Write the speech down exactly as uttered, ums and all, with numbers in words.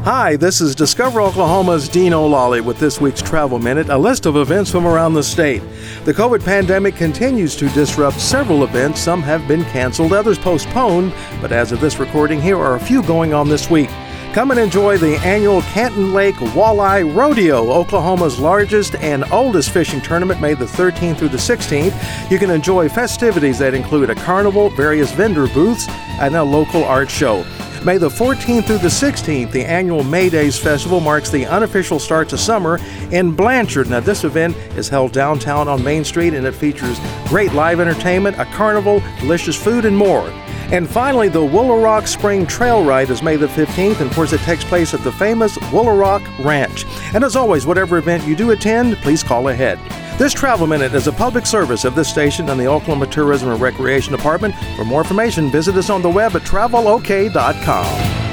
Hi, this is Discover Oklahoma's Dean O'Lally with this week's Travel Minute, a list of events from around the state. The COVID pandemic continues to disrupt several events. Some have been canceled, others postponed, but as of this recording, here are a few going on this week. Come and enjoy the annual Canton Lake Walleye Rodeo, Oklahoma's largest and oldest fishing tournament, May the thirteenth through the sixteenth. You can enjoy festivities that include a carnival, various vendor booths, and a local art show. May the fourteenth through the sixteenth, the annual May Days Festival marks the unofficial start to summer in Blanchard. Now, this event is held downtown on Main Street, and it features great live entertainment, a carnival, delicious food, and more. And finally, the Woolaroc Spring Trail Ride is May the fifteenth, and of course it takes place at the famous Woolaroc Ranch. And as always, whatever event you do attend, please call ahead. This Travel Minute is a public service of this station and the Oklahoma Tourism and Recreation Department. For more information, visit us on the web at travel o k dot com.